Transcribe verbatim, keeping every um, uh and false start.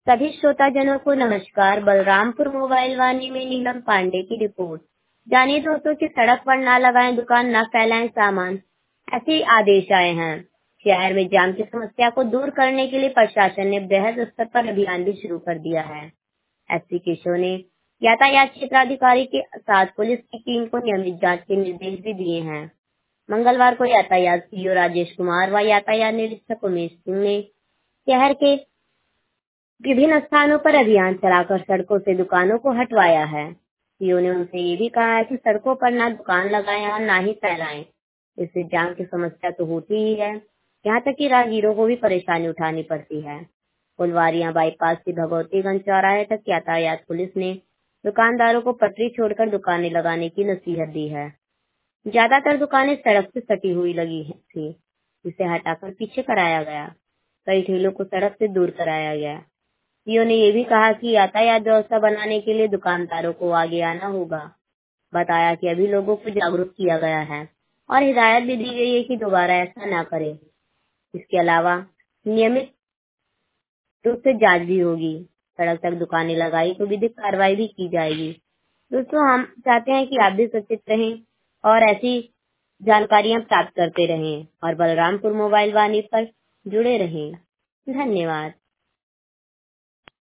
सभी श्रोताजनों को नमस्कार। बलरामपुर मोबाइल वाणी में नीलम पांडे की रिपोर्ट। जानिए दोस्तों कि सड़क पर ना लगाएं दुकान, ना फैलाएं सामान, ऐसे आदेश आए हैं। शहर में जाम की समस्या को दूर करने के लिए प्रशासन ने बृहद स्तर पर अभियान भी शुरू कर दिया है। एसपी केशव ने यातायात क्षेत्राधिकारी के साथ पुलिस की टीम को नियमित जांच के निर्देश भी दिए हैं। मंगलवार को यातायात सीओ राजेश कुमार व यातायात निरीक्षक उमेश सिंह ने शहर के विभिन्न स्थानों पर अभियान चलाकर सड़कों से दुकानों को हटवाया है। सीओ ने उनसे ये भी कहा है कि सड़कों पर ना दुकान लगाएं और ना ही फैलाएं। इससे जाम की समस्या तो होती ही है, यहाँ तक कि राहगीरों को भी परेशानी उठानी पड़ती है। फुलवारिया बाईपास से भगवतीगंज चौराहे तक यातायात पुलिस ने दुकानदारों को पटरी छोड़कर दुकानें लगाने की नसीहत दी है। ज्यादातर दुकानें सड़क से सटी हुई लगी थी, जिसे हटाकर पीछे कराया गया। कई ठेलों को सड़क से दूर कराया गया। सीओ ने ये भी कहा कि यातायात व्यवस्था बनाने के लिए दुकानदारों को आगे आना होगा। बताया कि अभी लोगों को जागरूक किया गया है और हिदायत भी दी गई है कि दोबारा ऐसा ना करें। इसके अलावा नियमित रूप से जांच भी होगी। सड़क तक दुकानें लगाई तो विधिक कार्रवाई भी की जाएगी। दोस्तों, हम चाहते हैं कि आप भी सचेत रहें और ऐसी जानकारियां प्राप्त करते रहें और बलरामपुर मोबाइल वाणी पर जुड़े रहें। धन्यवाद।